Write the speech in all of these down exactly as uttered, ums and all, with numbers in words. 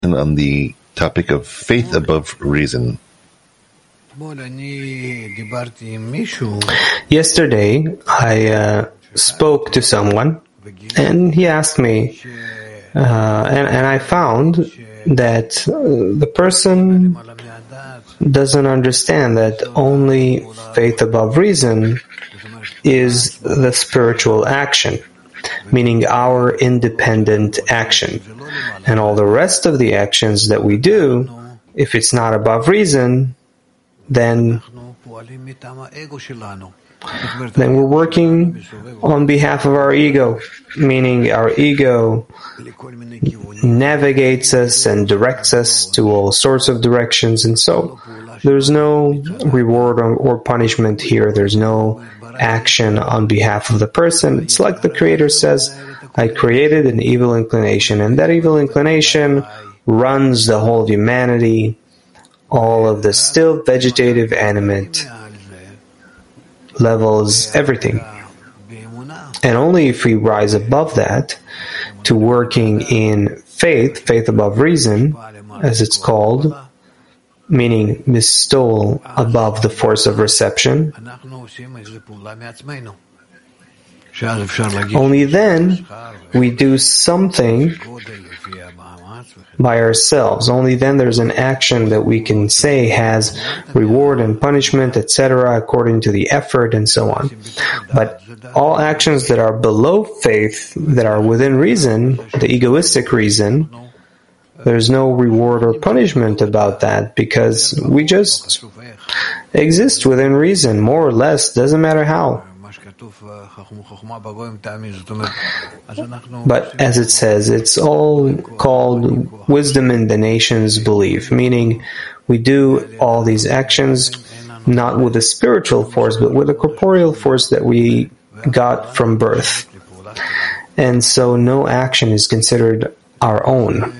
on the topic of faith above reason. Yesterday, I uh, spoke to someone, and he asked me, uh, and, and I found that uh, the person doesn't understand that only faith above reason is the spiritual action, meaning our independent action. And all the rest of the actions that we do, if it's not above reason, then then we're working on behalf of our ego, meaning our ego navigates us and directs us to all sorts of directions, and so there's no reward or, or punishment here. There's no action on behalf of the person. It's like the Creator says, I created an evil inclination, and that evil inclination runs the whole humanity, all of the still vegetative animate levels, everything. And only if we rise above that to working in faith, faith above reason, as it's called, meaning bestowal above the force of reception, only then we do something by ourselves. Only then there's an action that we can say has reward and punishment, et cetera, according to the effort and so on. But all actions that are below faith, that are within reason, the egoistic reason, there's no reward or punishment about that, because we just exist within reason, more or less, doesn't matter how. But as it says, it's all called wisdom in the nations belief, meaning we do all these actions not with a spiritual force, but with a corporeal force that we got from birth. And so no action is considered our own.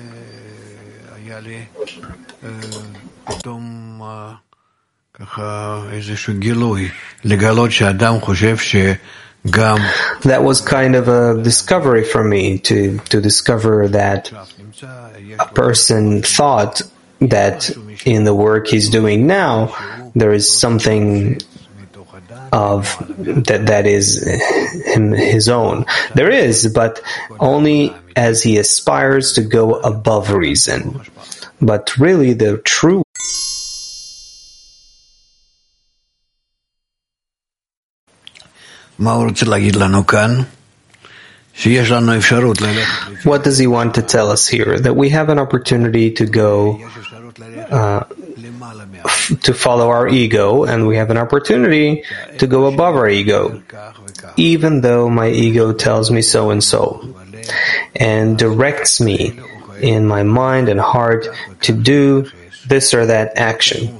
That was kind of a discovery for me, to, to discover that a person thought that in the work he's doing now, there is something of that that is him, his own. There is, but only as he aspires to go above reason. But really the true What does he want to tell us here? That we have an opportunity to go uh, to follow our ego, and we have an opportunity to go above our ego, even though my ego tells me so and so, and directs me in my mind and heart to do this or that action,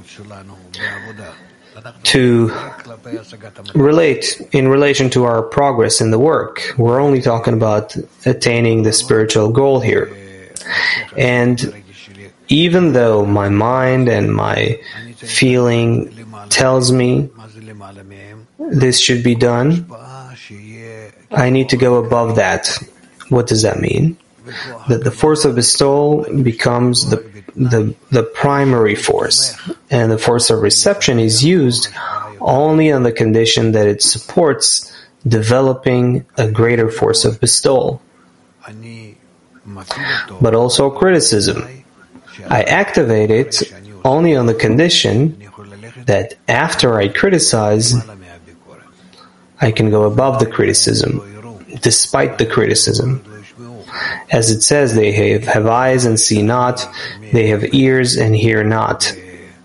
to relate in relation to our progress in the work. We're only talking about attaining the spiritual goal here. And even though my mind and my feeling tells me this should be done, I need to go above that. What does that mean? That the force of bestowal becomes the the the primary force, and the force of reception is used only on the condition that it supports developing a greater force of bestowal. But also criticism. I activate it only on the condition that after I criticize, I can go above the criticism, despite the criticism. As it says, they have, have eyes and see not, they have ears and hear not.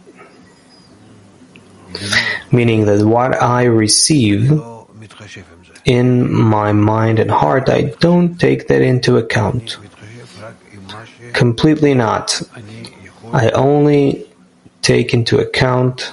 Meaning that what I receive in my mind and heart, I don't take that into account. Completely not. I only take into account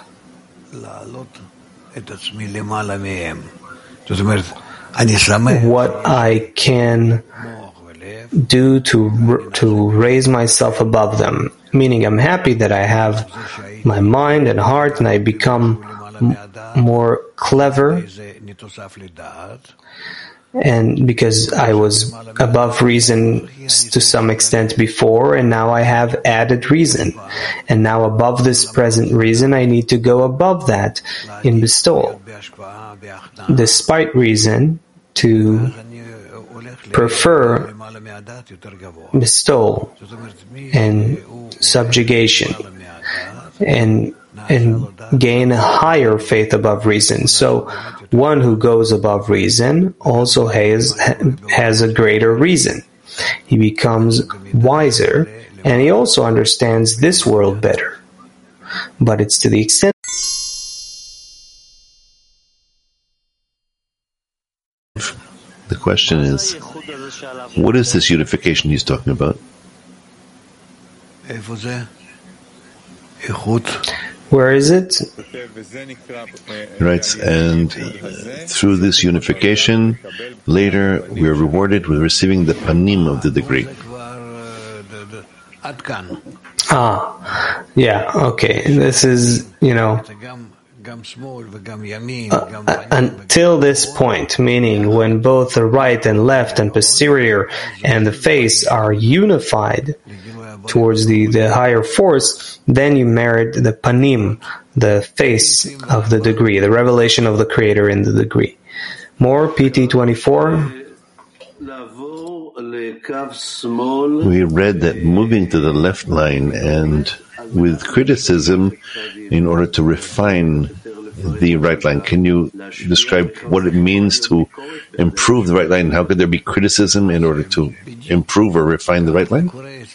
what I can do to to raise myself above them. Meaning I'm happy that I have my mind and heart, and I become m- more clever and because I was above reason to some extent before, and now I have added reason. And now above this present reason, I need to go above that in bestowal. Despite reason, to prefer bestowal and subjugation and and gain a higher faith above reason. So one who goes above reason also has has a greater reason. He becomes wiser, and he also understands this world better. But it's to the extent the question is, what is this unification he's talking about? Where is it? Right, and through this unification, later we are rewarded with receiving the panim of the degree. Ah, yeah, okay. This is, you know, uh, until this point, meaning when both the right and left and posterior and the face are unified towards the, the higher force, then you merit the panim, the face of the degree, the revelation of the Creator in the degree. More, P T twenty-four. We read that moving to the left line and with criticism in order to refine the right line. Can you describe what it means to improve the right line? How could there be criticism in order to improve or refine the right line?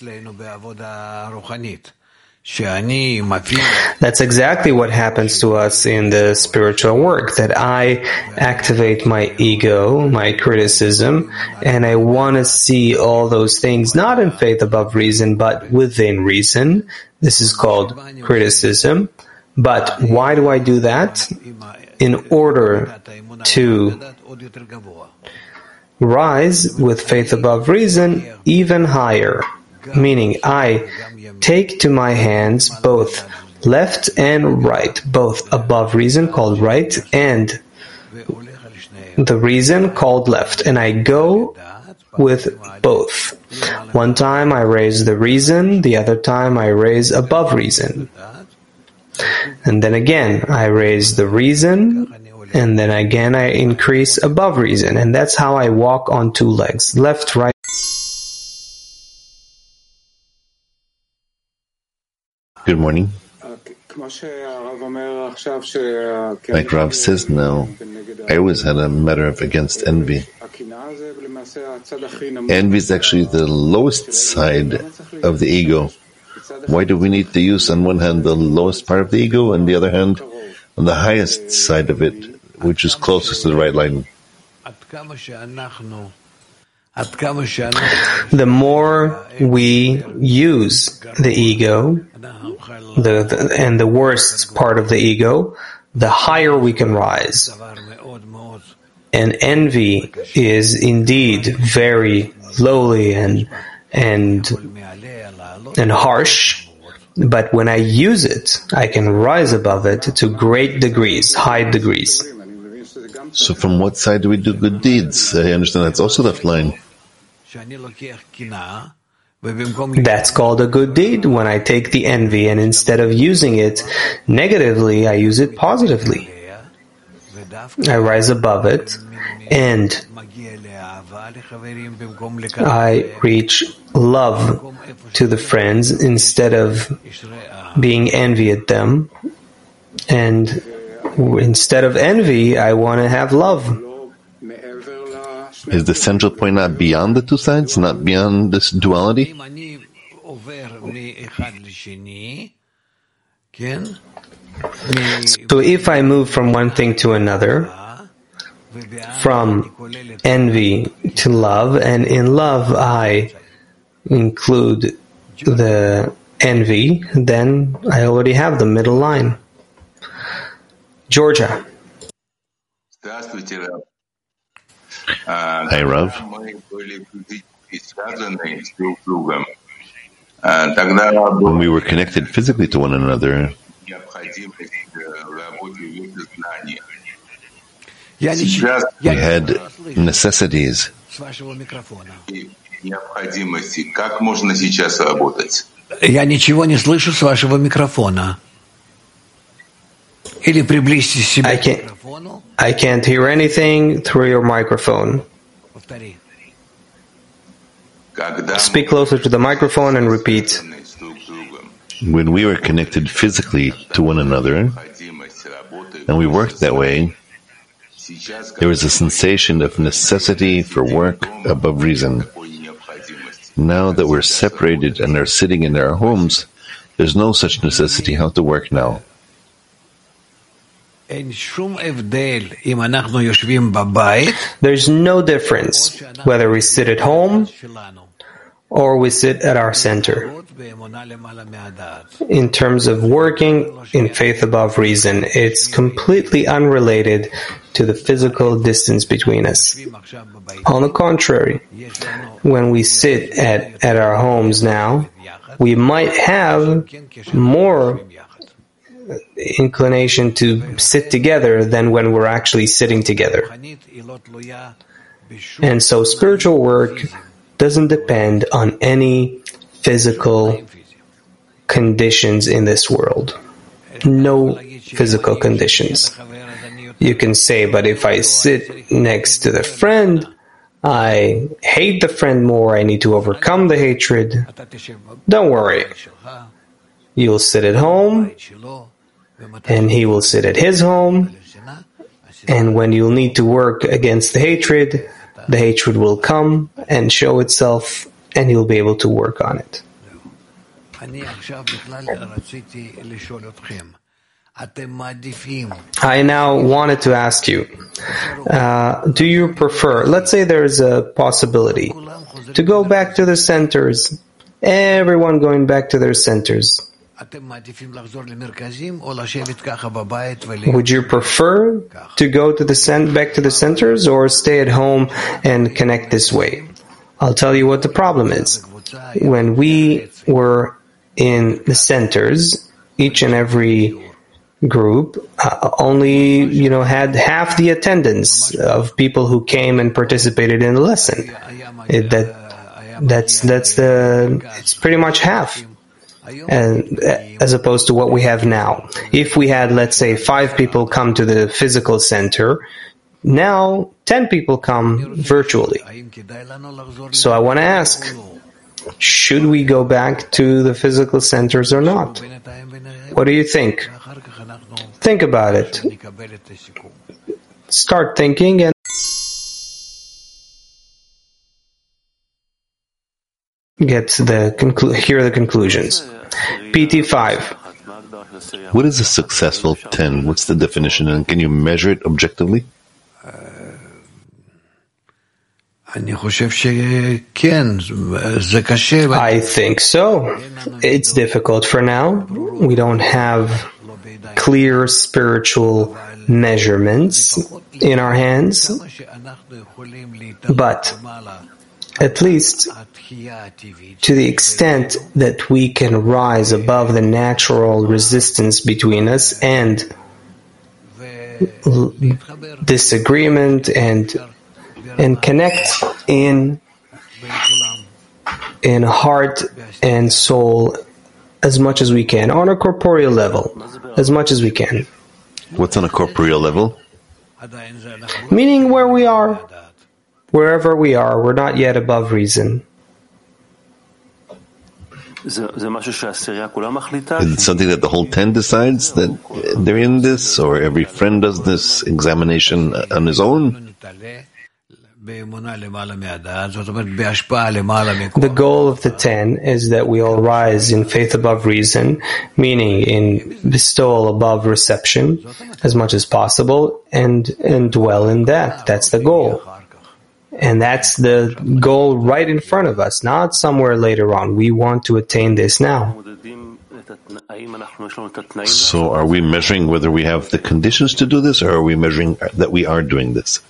That's exactly what happens to us in the spiritual work, that I activate my ego, my criticism, and I want to see all those things not in faith above reason, but within reason. This is called criticism. But why do I do that? In order to rise with faith above reason even higher. Meaning, I take to my hands both left and right, both above reason called right and the reason called left, and I go with both. One time I raise the reason, the other time I raise above reason. And then again I raise the reason, and then again I increase above reason, and that's how I walk on two legs, left, right. Good morning. Like Rav says now, I always had a matter of against envy. Envy is actually the lowest side of the ego. Why do we need to use on one hand the lowest part of the ego, and the other hand on the highest side of it, which is closest to the right line? The more we use the ego, the, the and the worst part of the ego, the higher we can rise. And envy is indeed very lowly and and and harsh, but when I use it, I can rise above it to great degrees, high degrees. So from what side do we do good deeds? I understand that's also left line. That's called a good deed, when I take the envy and instead of using it negatively, I use it positively. I rise above it and I reach love to the friends instead of being envy at them. And instead of envy, I want to have love. Is the central point not beyond the two sides, not beyond this duality? So if I move from one thing to another, from envy to love, and in love I include the envy, then I already have the middle line. Georgia. Hi, Rav. When we were connected physically to one another, We had necessities. Я ничего не слышу с вашего микрофона. Или приблизьте себя к микрофону. I can't hear anything through your microphone. Speak closer to the microphone and repeat. When we were connected physically to one another, and we worked that way, there was a sensation of necessity for work above reason. Now that we're separated and are sitting in our homes, there's no such necessity how to work now. There's no difference whether we sit at home or we sit at our center. In terms of working in faith above reason, it's completely unrelated to the physical distance between us. On the contrary, when we sit at, at our homes now, we might have more inclination to sit together than when we're actually sitting together. And so spiritual work doesn't depend on any physical conditions in this world. No physical conditions. You can say, but if I sit next to the friend, I hate the friend more, I need to overcome the hatred. Don't worry. You'll sit at home, and he will sit at his home, and when you'll need to work against the hatred, the hatred will come and show itself, and you'll be able to work on it. I now wanted to ask you, uh, do you prefer, let's say there's a possibility, to go back to the centers, everyone going back to their centers. Would you prefer to go to the cent- back to the centers or stay at home and connect this way? I'll tell you what the problem is. When we were in the centers, each and every group uh, only, you know, had half the attendance of people who came and participated in the lesson. It, that that's that's the it's pretty much half. And as opposed to what we have now. If we had, let's say, five people come to the physical center, now ten people come virtually. So I want to ask, should we go back to the physical centers or not? What do you think? Think about it. Start thinking and get the conclu- hear the conclusions. P T five. What is a successful ten? What's the definition, and can you measure it objectively? I think so. It's difficult for now. We don't have clear spiritual measurements in our hands, but at least to the extent that we can rise above the natural resistance between us and l- disagreement and and connect in in heart and soul as much as we can, on a corporeal level, as much as we can. What's on a corporeal level? Meaning where we are. Wherever we are, we're not yet above reason. Is it something that the whole ten decides that they're in this, or every friend does this examination on his own? The goal of the ten is that we all rise in faith above reason, meaning in bestowal above reception, as much as possible, and, and dwell in that. That's the goal. And that's the goal right in front of us, not somewhere later on. We want to attain this now. So are we measuring whether we have the conditions to do this, or are we measuring that we are doing this?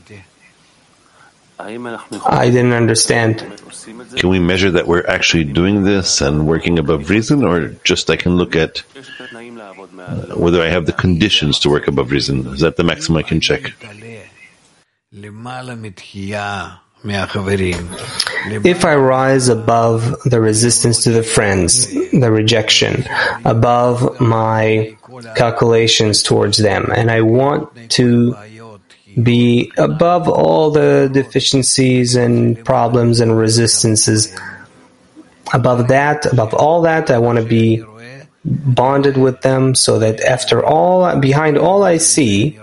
I didn't understand. Can we measure that we're actually doing this and working above reason, or just I can look at uh, whether I have the conditions to work above reason? Is that the maximum I can check? If I rise above the resistance to the friends, the rejection, above my calculations towards them, and I want to be above all the deficiencies and problems and resistances, above that, above all that, I want to be bonded with them so that after all, behind all I see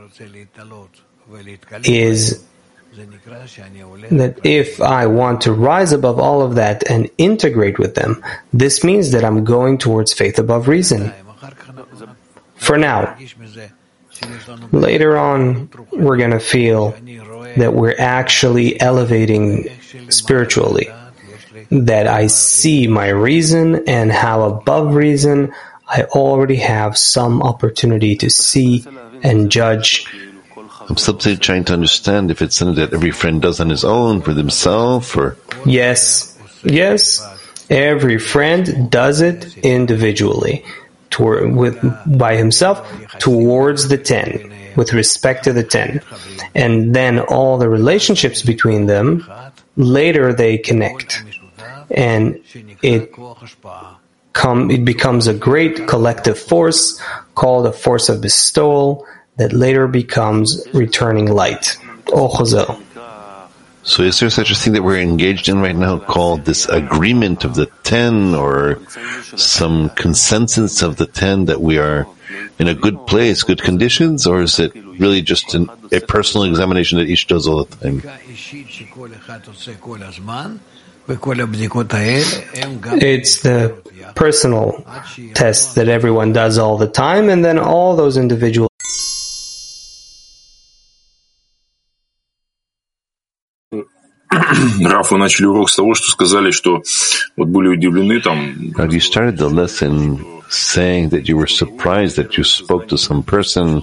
is that if I want to rise above all of that and integrate with them, this means that I'm going towards faith above reason. For now. Later on, we're going to feel that we're actually elevating spiritually, that I see my reason and how above reason I already have some opportunity to see and judge. I'm simply trying to understand if it's something that every friend does on his own, for himself, or... Yes, yes, every friend does it individually. Toward, with, by himself towards the ten, with respect to the ten. And then all the relationships between them, later they connect. And it, come, it becomes a great collective force called a force of bestowal that later becomes returning light. Ochozel. So is there such a thing that we're engaged in right now called this agreement of the ten, or some consensus of the ten that we are in a good place, good conditions, or is it really just an, a personal examination that each does all the time? It's the personal test that everyone does all the time, and then all those individual Раф, вы начали урок с того, что сказали, что вот были удивлены там. You started the lesson saying that you were surprised that you spoke to some person,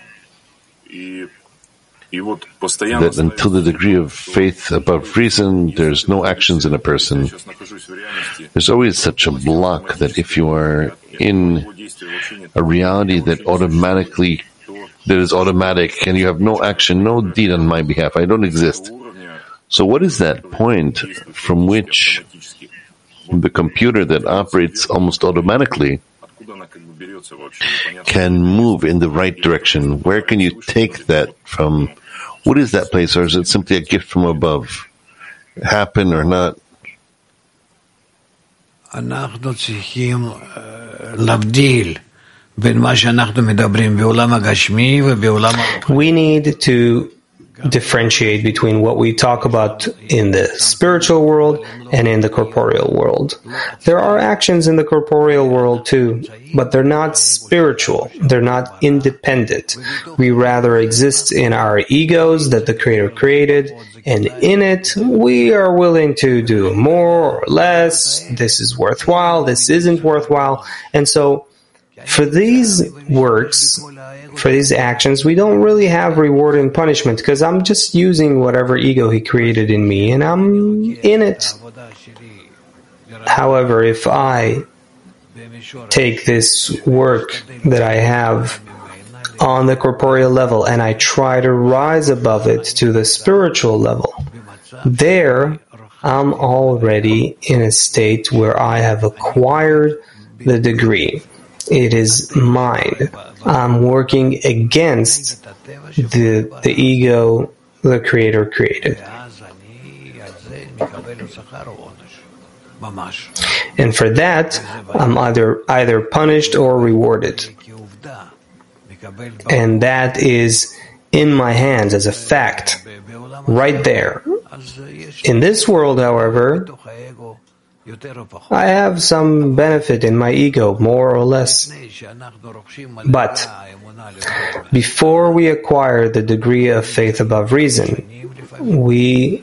that until the degree of faith above reason, there's no actions in a person. There's always such a block that if you are in a reality that automatically, that is automatic, and you have no action, no deed on my behalf, I don't exist. So what is that point from which the computer that operates almost automatically can move in the right direction? Where can you take that from? What is that place, or is it simply a gift from above? Happen or not? We need to differentiate between what we talk about in the spiritual world and in the corporeal world. There are actions in the corporeal world too, but they're not spiritual. They're not independent. We rather exist in our egos that the Creator created, and in it we are willing to do more or less. This is worthwhile, this isn't worthwhile. And so for these works, for these actions, we don't really have reward and punishment, because I'm just using whatever ego He created in me, and I'm in it. However, if I take this work that I have on the corporeal level and I try to rise above it to the spiritual level, there I'm already in a state where I have acquired the degree. It is mine. I'm working against the the ego the Creator created. And for that, I'm either either punished or rewarded. And that is in my hands as a fact, right there. In this world, however, I have some benefit in my ego, more or less. But before we acquire the degree of faith above reason, we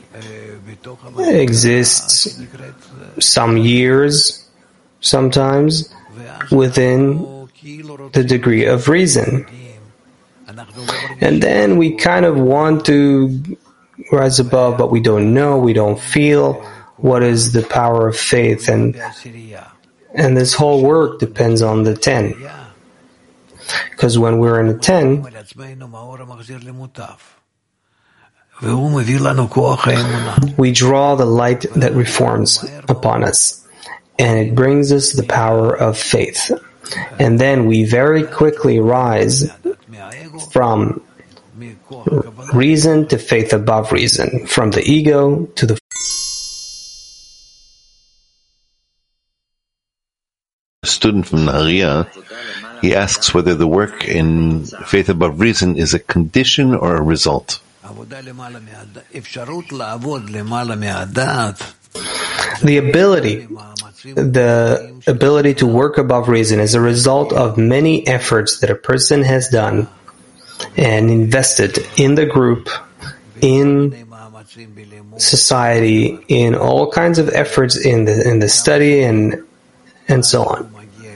exist some years, sometimes, within the degree of reason. And then we kind of want to rise above, but we don't know, we don't feel what is the power of faith, and and this whole work depends on the ten. Because when we're in a ten, We draw the light that reforms upon us, and it brings us the power of faith. And then we very quickly rise from reason to faith above reason, from the ego to the student from Nahariya. He asks whether the work in faith above reason is a condition or a result. The ability, the ability to work above reason is a result of many efforts that a person has done and invested in the group, in society, in all kinds of efforts in the in the study and and so on.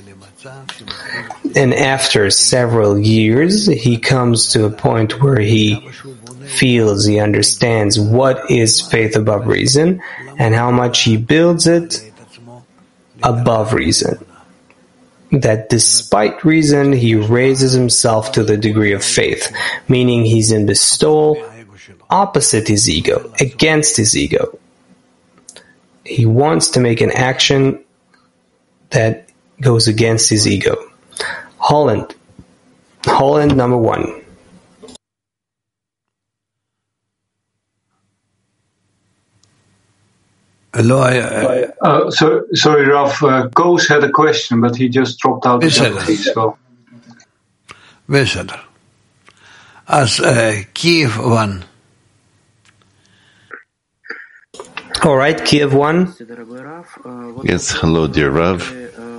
And after several years, he comes to a point where he feels, he understands what is faith above reason and how much he builds it above reason. That despite reason, he raises himself to the degree of faith, meaning he's in bestowal opposite his ego, against his ego. He wants to make an action that goes against his ego. Holland. Holland number one. Hello, I, I, uh, so, sorry, Rav. Uh, Koos had a question, but he just dropped out. So. בסדר. אז Kiev one. All right, Kiev one. Yes, hello, dear Rav.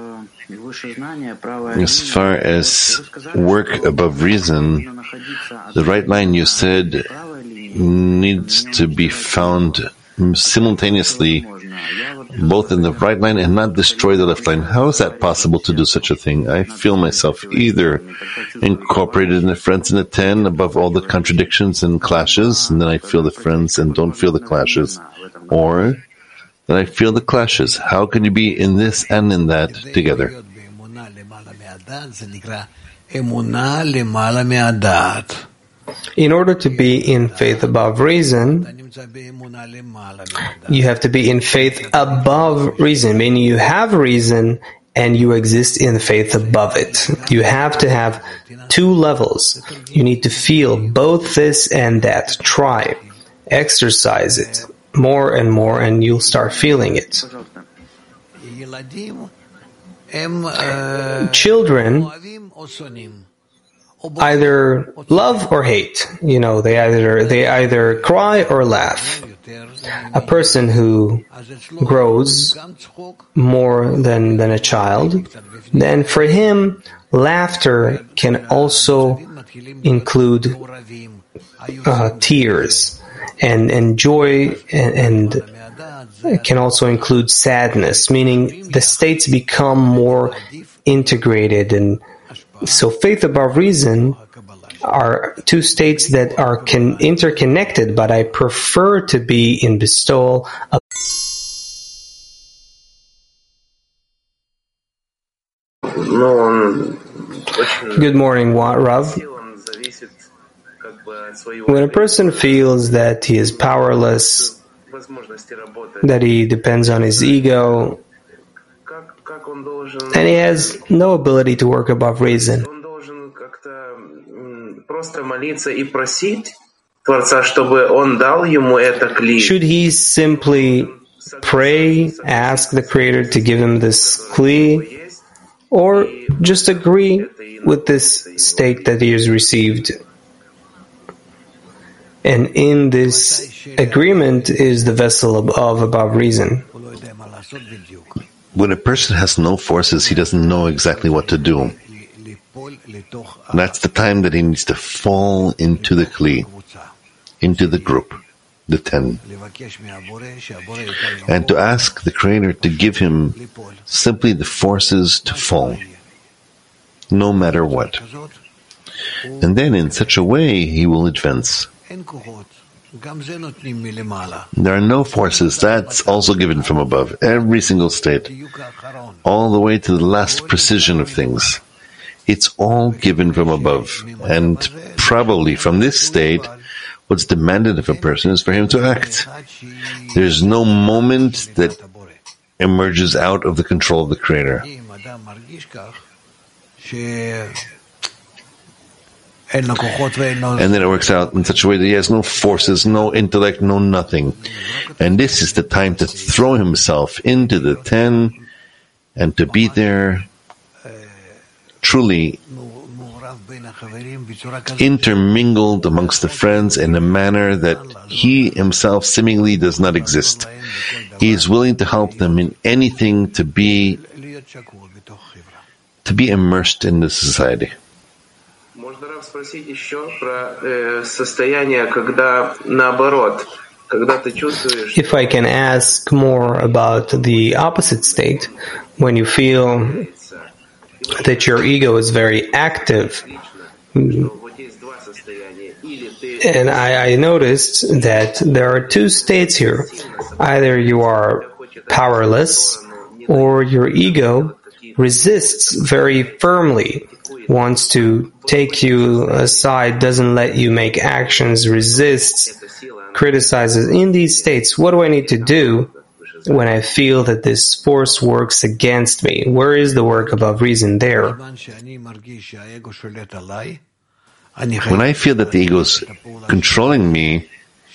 As far as work above reason, the right line you said needs to be found simultaneously, both in the right line and not destroy the left line. How is that possible to do such a thing? I feel myself either incorporated in the friends in the ten above all the contradictions and clashes, and then I feel the friends and don't feel the clashes, or that I feel the clashes. How can you be in this and in that together? In order to be in faith above reason, you have to be in faith above reason, meaning you have reason and you exist in faith above it. You have to have two levels. You need to feel both this and that. Try. Exercise it more and more and you'll start feeling it. Children either love or hate. You know, they either they either cry or laugh. A person who grows more than, than a child, then for him, laughter can also include uh, tears, and, and joy and, and can also include sadness, meaning the states become more integrated. And so faith above reason are two states that are can, interconnected, but I prefer to be in bestowal of Good morning, Rav. When a person feels that he is powerless, that he depends on his ego, and he has no ability to work above reason, should he simply pray, ask the Creator to give him this kli, or just agree with this state that he has received? And in this agreement is the vessel of, of above reason. When a person has no forces, he doesn't know exactly what to do. That's the time that he needs to fall into the kli, into the group, the ten, and to ask the Creator to give him simply the forces to fall, no matter what. And then in such a way he will advance. There are no forces. That's also given from above. Every single state, all the way to the last precision of things. It's all given from above. And probably from this state what's demanded of a person is for him to act. There's no moment that emerges out of the control of the Creator. And then it works out in such a way that he has no forces, no intellect, no nothing. And this is the time to throw himself into the ten and to be there truly intermingled amongst the friends in a manner that he himself seemingly does not exist. He is willing to help them in anything to be to be immersed in the society. If I can ask more about the opposite state, when you feel that your ego is very active. And I, I noticed that there are two states here. Either you are powerless, or your ego resists very firmly, wants to take you aside, doesn't let you make actions, resists, criticizes. In these states, what do I need to do when I feel that this force works against me? Where is the work above reason there? When I feel that the ego is controlling me,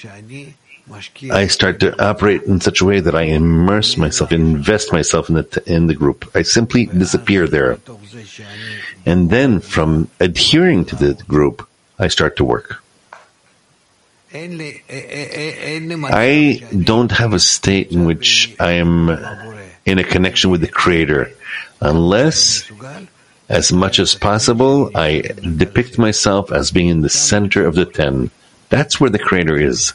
I start to operate in such a way that I immerse myself, invest myself in the, t- in the group. I simply disappear there. And then from adhering to the group, I start to work. I don't have a state in which I am in a connection with the Creator, unless, as much as possible, I depict myself as being in the center of the ten. That's where the Creator is.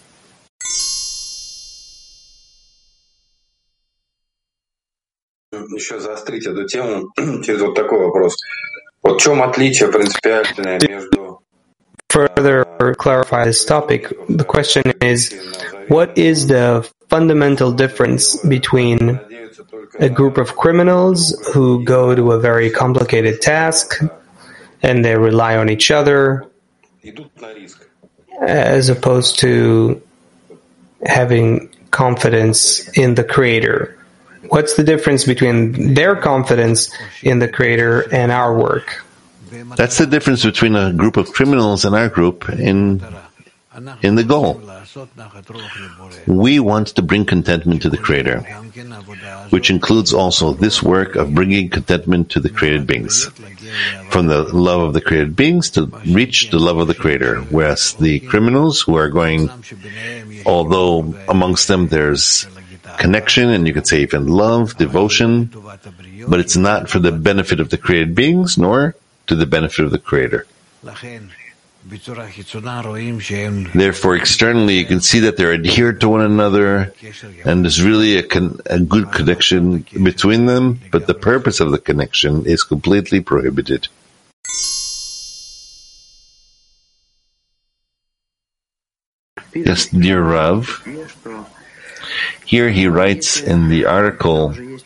Еще заострить эту тему через вот такой вопрос. Вот в чем отличие принципиальное между... Further clarify this topic, the question is, what is the fundamental difference between a group of criminals who go to a very complicated task and they rely on each other, as opposed to having confidence in the Creator? What's the difference between their confidence in the Creator and our work? That's the difference between a group of criminals and our group in in the goal. We want to bring contentment to the Creator, which includes also this work of bringing contentment to the created beings. From the love of the created beings to reach the love of the Creator, whereas the criminals who are going, although amongst them there's connection, and you could say even love, devotion, but it's not for the benefit of the created beings, nor to the benefit of the Creator. Therefore, externally, you can see that they're adhered to one another, and there's really a, con- a good connection between them, but the purpose of the connection is completely prohibited. Yes, dear Rav, here he writes in the article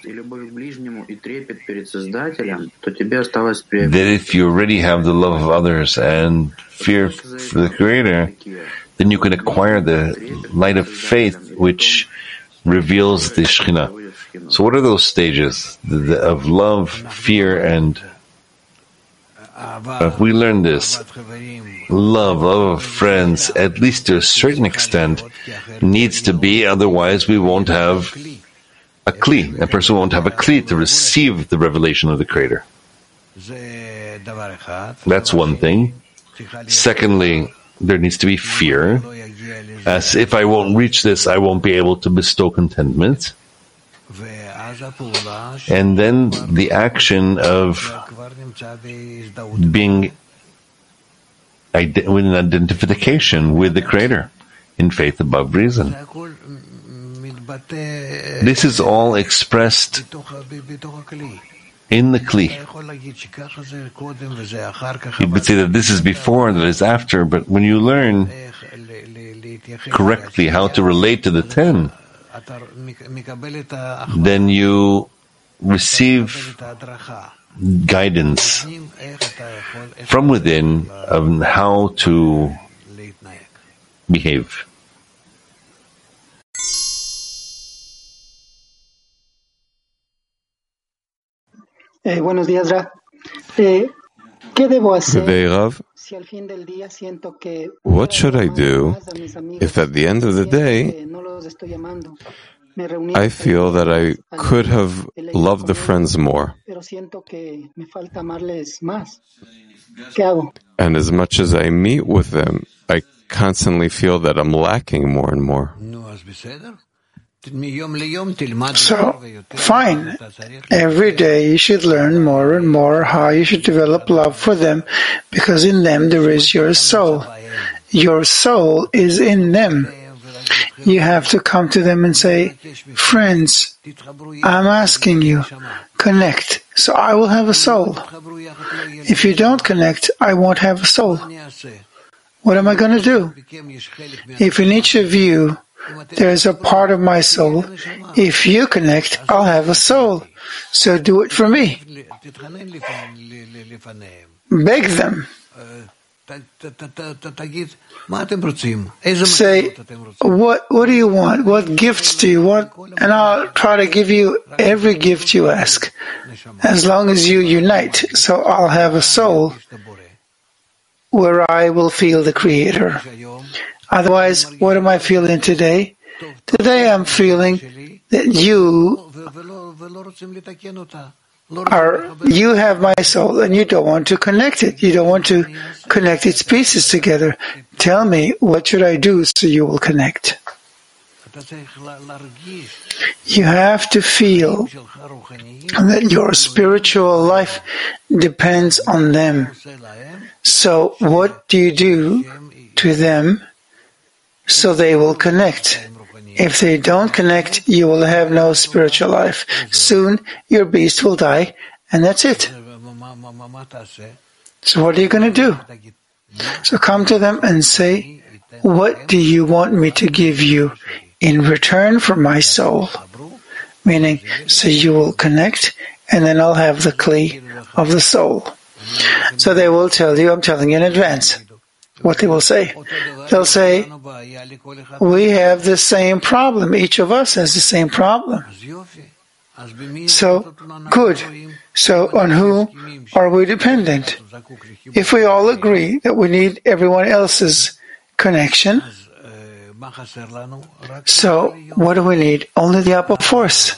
that if you already have the love of others and fear for the Creator, then you can acquire the light of faith which reveals the Shekhinah. So what are those stages the, the, of love, fear, and if we learn this, love, love of friends, at least to a certain extent, needs to be, otherwise we won't have a kli. A person won't have a kli to receive the revelation of the Creator. That's one thing. Secondly, there needs to be fear, as if I won't reach this, I won't be able to bestow contentment. And then the action of being ide- with an identification with the Creator in faith above reason. This is all expressed in the Kli. You would say that this is before, that is after, but when you learn correctly how to relate to the ten, then you receive guidance from within of how to behave. Eh, buenos días, Ra. Eh, ¿Qué debo hacer? Good day, Rav. What should I do if at the end of the day I feel that I could have loved the friends more? And as much as I meet with them, I constantly feel that I'm lacking more and more. So, fine. Every day you should learn more and more how you should develop love for them, because in them there is your soul. Your soul is in them. You have to come to them and say, friends, I'm asking you, connect, so I will have a soul. If you don't connect, I won't have a soul. What am I going to do? If in each of you there is a part of my soul, if you connect, I'll have a soul. So do it for me. Beg them. Say, what, what do you want? What gifts do you want? And I'll try to give you every gift you ask, as long as you unite. So I'll have a soul where I will feel the Creator. Otherwise, what am I feeling today? Today I'm feeling that you are, you have my soul and you don't want to connect it. You don't want to connect its pieces together. Tell me, what should I do so you will connect? You have to feel that your spiritual life depends on them. So what do you do to them so they will connect? If they don't connect, you will have no spiritual life. Soon your beast will die, and that's it. So what are you going to do? So come to them and say, what do you want me to give you in return for my soul? Meaning, so you will connect, and then I'll have the kli of the soul. So they will tell you, I'm telling you in advance, what they will say. They'll say, we have the same problem. Each of us has the same problem. So, good. So, on who are we dependent? If we all agree that we need everyone else's connection, so what do we need? Only the upper force.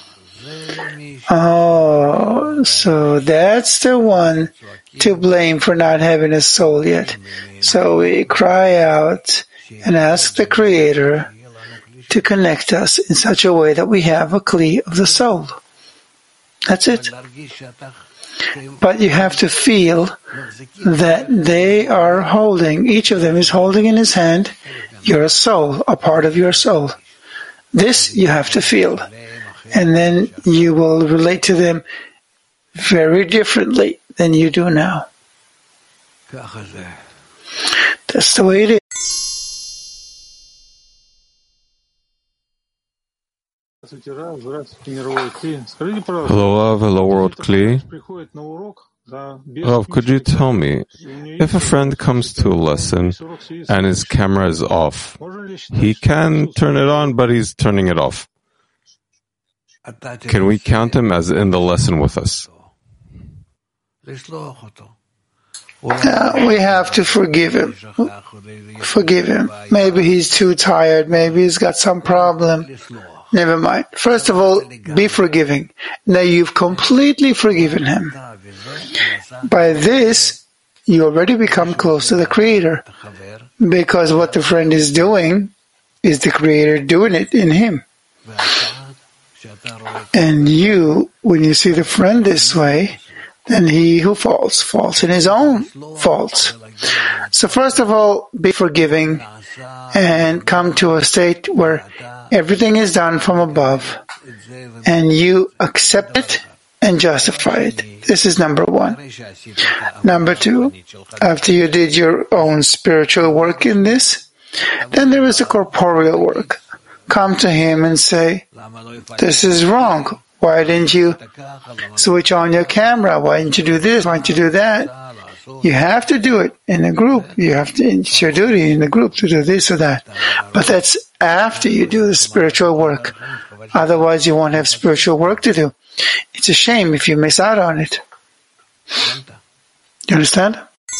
Oh, so that's the one to blame for not having a soul yet. So we cry out and ask the Creator to connect us in such a way that we have a kli of the soul. That's it. But you have to feel that they are holding, each of them is holding in his hand your soul, a part of your soul. This you have to feel. And then you will relate to them very differently than you do now. That's the way it is. Hello, Rav. Hello, World Kli. Rav, could you tell me, if a friend comes to a lesson and his camera is off, he can turn it on, but he's turning it off. Can we count him as in the lesson with us? Uh, we have to forgive him. Forgive him. Maybe he's too tired. Maybe he's got some problem. Never mind. First of all, be forgiving. Now you've completely forgiven him. By this, you already become close to the Creator. Because what the friend is doing is the Creator doing it in him. And you, when you see the friend this way, then he who falls, falls in his own faults. So first of all, be forgiving and come to a state where everything is done from above and you accept it and justify it. This is number one. Number two, after you did your own spiritual work in this, then there is a corporeal work. Come to him and say, this is wrong. Why didn't you switch on your camera? Why didn't you do this? Why didn't you do that? You have to do it in a group. You have to, it's your duty in the group to do this or that. But that's after you do the spiritual work. Otherwise, you won't have spiritual work to do. It's a shame if you miss out on it. You understand?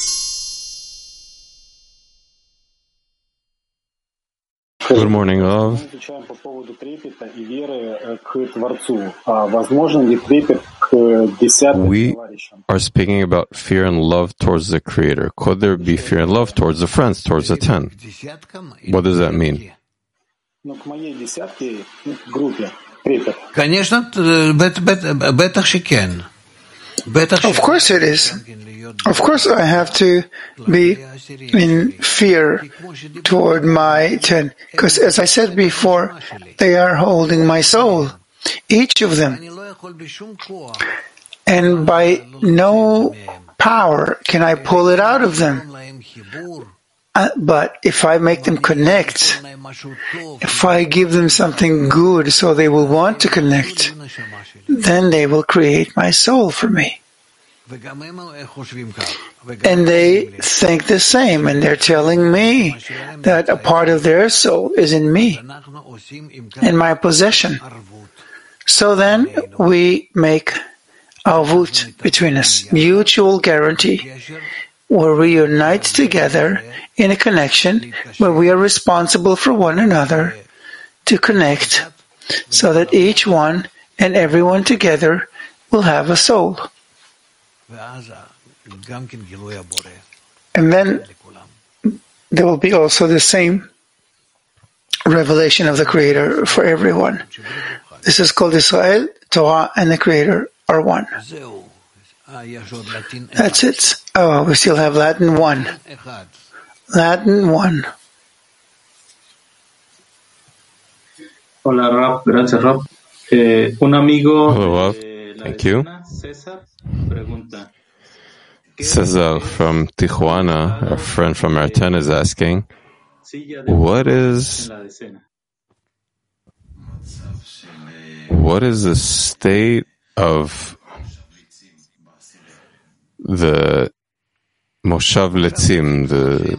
Good morning, love. We are speaking about fear and love towards the Creator. Could there be fear and love towards the friends, towards the ten? What does that mean? Of course it is. Of course I have to be in fear toward my ten, because as I said before, they are holding my soul, each of them. And by no power can I pull it out of them. Uh, but if I make them connect, if I give them something good so they will want to connect, then they will create my soul for me. And they think the same, and they're telling me that a part of their soul is in me, in my possession. So then we make arvut between us, mutual guarantee, where we unite together in a connection where we are responsible for one another to connect, so that each one and everyone together will have a soul. And then there will be also the same revelation of the Creator for everyone. This is called Israel, Torah, and the Creator are one. That's it. Oh, we still have Latin one. Latin one. Hola, Rab. Gracias, Rab. Eh, un amigo. Hello, Rab. Thank you. Cesar from Tijuana, a friend from Arten, is asking, what is what is the state of the Moshav Letzim, the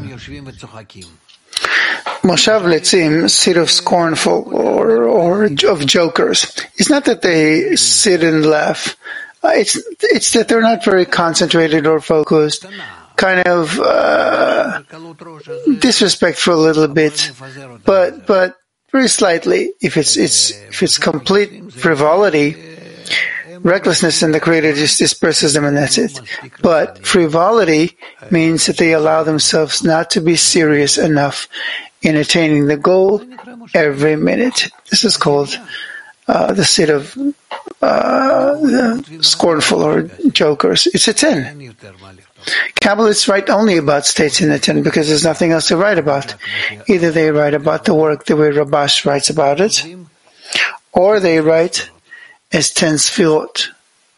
Moshav Letzim, seat of scornful or, or of jokers. It's not that they sit and laugh. It's it's that they're not very concentrated or focused, kind of uh, disrespectful a little bit, but but very slightly. If it's it's if it's complete frivolity, recklessness in the Creator just disperses them, and that's it. But frivolity means that they allow themselves not to be serious enough in attaining the goal every minute. This is called uh, the sit of uh, the scornful or jokers. It's a ten. Kabbalists write only about states in the ten because there's nothing else to write about. Either they write about the work the way Rabash writes about it, or they write as ten sfirot.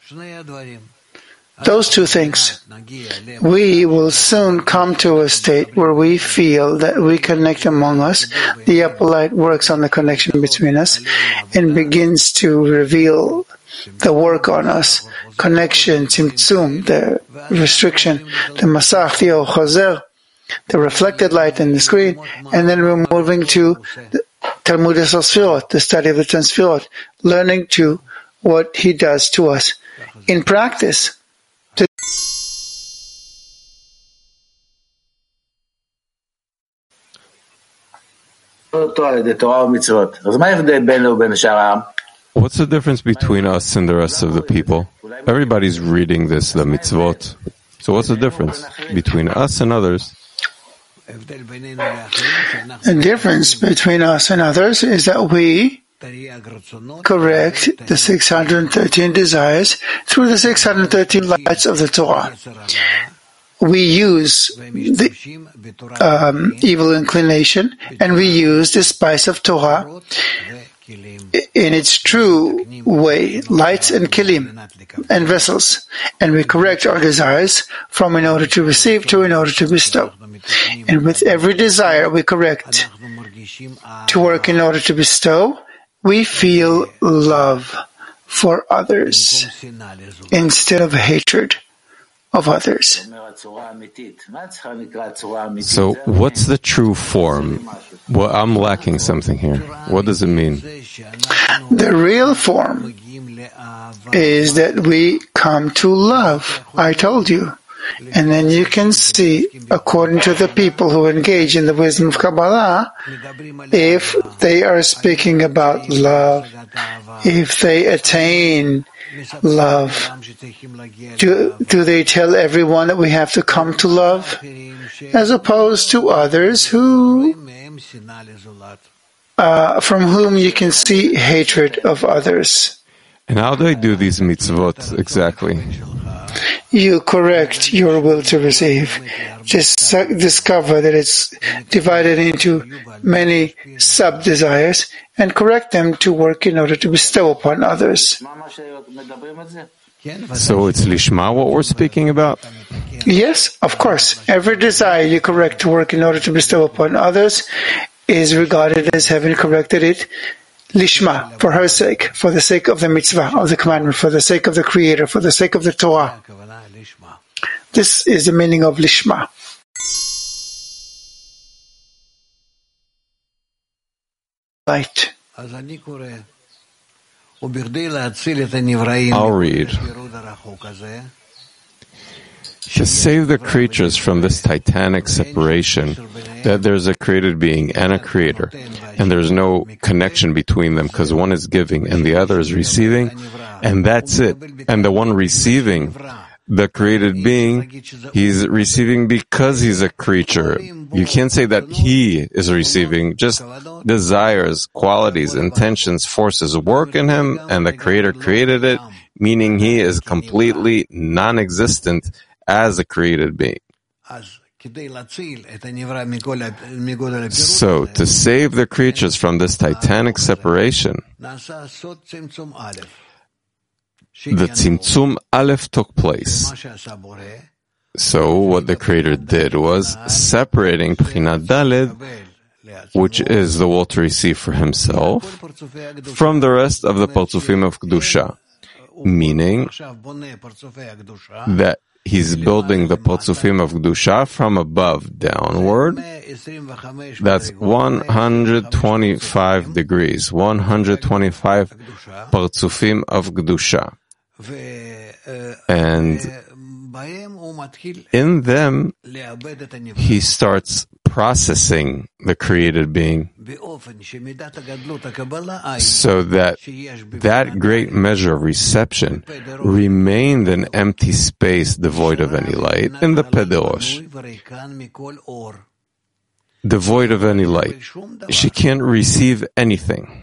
Those two things. We will soon come to a state where we feel that we connect among us. The upper light works on the connection between us and begins to reveal the work on us. Connection, tzimtzum, the restriction, the masach, the ochazer, the reflected light in the screen, and then we're moving to the Talmud Sfirot, the study of the ten Sfirot, learning to what he does to us in practice. What's the difference between us and the rest of the people? Everybody's reading this, the mitzvot. So what's the difference between us and others? The difference between us and others is that we correct the six hundred thirteen desires through the six hundred thirteen lights of the Torah. We use the um, evil inclination, and we use the spice of Torah in its true way, lights and kilim and vessels, and we correct our desires from in order to receive to in order to bestow. And with every desire we correct to work in order to bestow, we feel love for others instead of hatred of others. So what's the true form? Well, I'm lacking something here. What does it mean? The real form is that we come to love. I told you. And then you can see, according to the people who engage in the wisdom of Kabbalah, if they are speaking about love, if they attain love, do, do they tell everyone that we have to come to love, as opposed to others who, uh, from whom you can see hatred of others. And how do I do these mitzvot exactly? You correct your will to receive. Just discover that it's divided into many sub-desires and correct them to work in order to bestow upon others. So it's lishma what we're speaking about? Yes, of course. Every desire you correct to work in order to bestow upon others is regarded as having corrected it lishma, for her sake, for the sake of the mitzvah, of the commandment, for the sake of the Creator, for the sake of the Torah. This is the meaning of lishma. Light. I'll read. To save the creatures from this titanic separation, that there's a created being and a creator, and there's no connection between them because one is giving and the other is receiving, and that's it. And the one receiving, the created being, he's receiving because he's a creature. You can't say that he is receiving, just desires, qualities, intentions, forces work in him, and the creator created it, meaning he is completely non-existent as a created being. So, to save the creatures from this titanic separation, the Tzimtzum Aleph took place. So, what the Creator did was separating B'china Daled, which is the will to receive for himself, from the rest of the Partzufim of Kedusha, meaning that he's building the Partzufim of Kedusha from above downward. That's one hundred twenty-five degrees, one hundred twenty-five Partzufim of Kedusha. And in them, he starts processing the created being so that that great measure of reception remained an empty space devoid of any light in the Pederosh. Devoid of any light. She can't receive anything.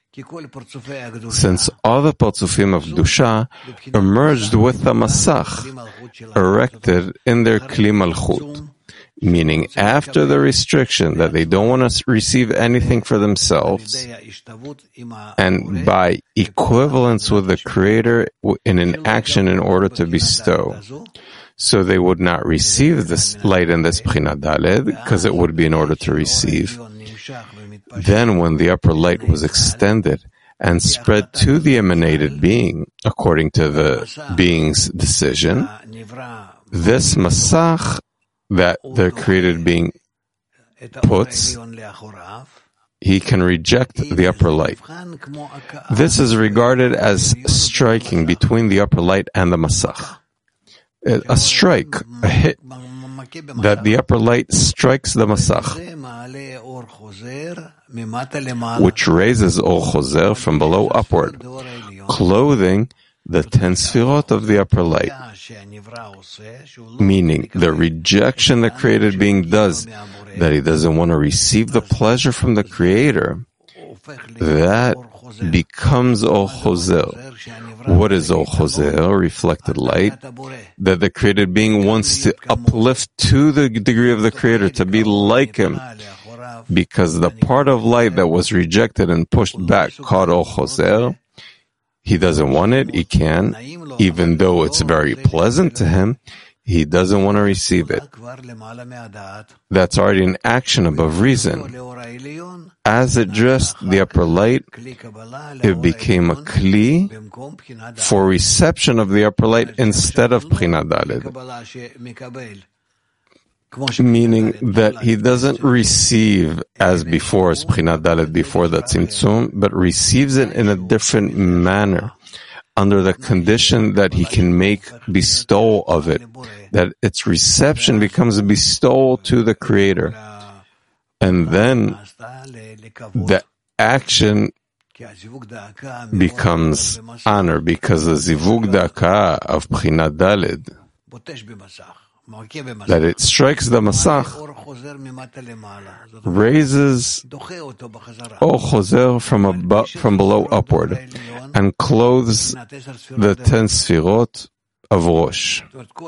Since all the Partzufim of Kedusha emerged with the Masach, erected in their Kli Malchut, meaning after the restriction that they don't want to receive anything for themselves, and by equivalence with the Creator in an action in order to bestow. So they would not receive this light in this B'china Daled, because it would be in order to receive. Then when the upper light was extended and spread to the emanated being, according to the being's decision, this Masach that the created being puts, he can reject the upper light. This is regarded as striking between the upper light and the Masach. A strike, a hit, that the upper light strikes the Masach, which raises Or Choser from below upward, clothing the ten Sfirot of the upper light, meaning the rejection the created being does, that he doesn't want to receive the pleasure from the Creator, that becomes Or Choser. What is Or Choser? Reflected light, that the created being wants to uplift to the degree of the Creator, to be like him, because the part of light that was rejected and pushed back called Or Choser, he doesn't want it, he can, even though it's very pleasant to him, He doesn't want to receive it. That's already an action above reason. As it dressed the upper light, it became a kli for reception of the upper light instead of Bchina Daled. Meaning that he doesn't receive as before, as Bchina Daled before the Tzimtzum, but receives it in a different manner, under the condition that he can make bestowal of it, that its reception becomes a bestowal to the Creator. And then the action becomes honor, because the zivug da'aka of Bchina Daled, that it strikes the Masach, raises Or Choser from above, from below upward, and clothes the ten Sfirot of Rosh.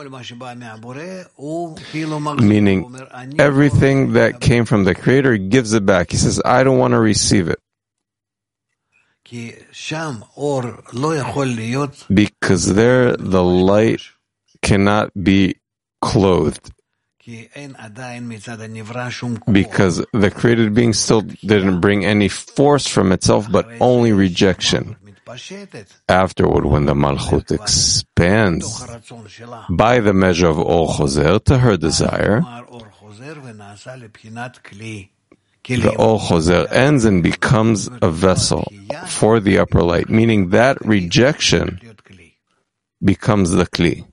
Meaning, everything that came from the Creator gives it back. He says, I don't want to receive it. Because there the light cannot be clothed, because the created being still didn't bring any force from itself, but only rejection. Afterward, when the Malchut expands by the measure of Or Choser to her desire, the Or Choser ends and becomes a vessel for the upper light, meaning that rejection becomes the kli.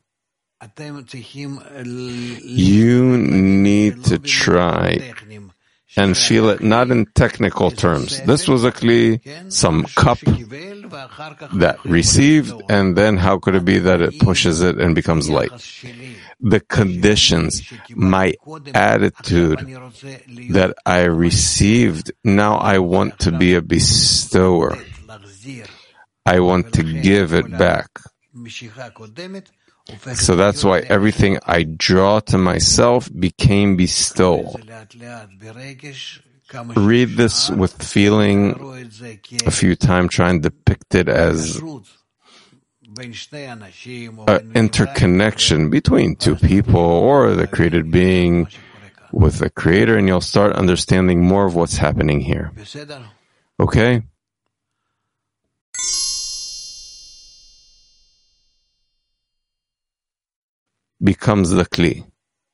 You need to try and feel it not in technical terms. This was a kli, some cup that received, and then how could it be that it pushes it and becomes light? The conditions, my attitude that I received, now I want to be a bestower. I want to give it back. So that's why everything I draw to myself became bestowal. Read this with feeling a few times, try and depict it as an interconnection between two people or the created being with the Creator, and you'll start understanding more of what's happening here. Okay? Becomes the kli.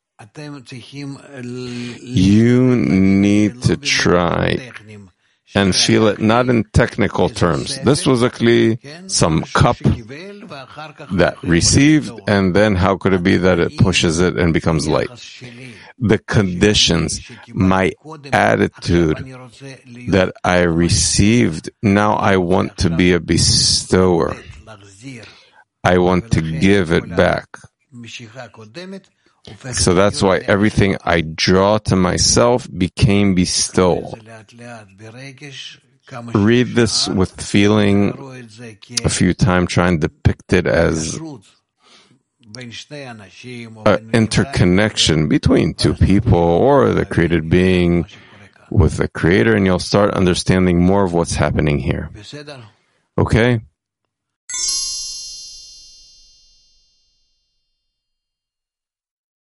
You need to try and feel it not in technical terms. This was a kli, some cup that received, and then how could it be that it pushes it and becomes light? The conditions, my attitude that I received, now I want to be a bestower. I want to give it back. So that's why everything I draw to myself became bestowal. Read this with feeling a few times, try and depict it as an interconnection between two people or the created being with the Creator, and you'll start understanding more of what's happening here. Okay?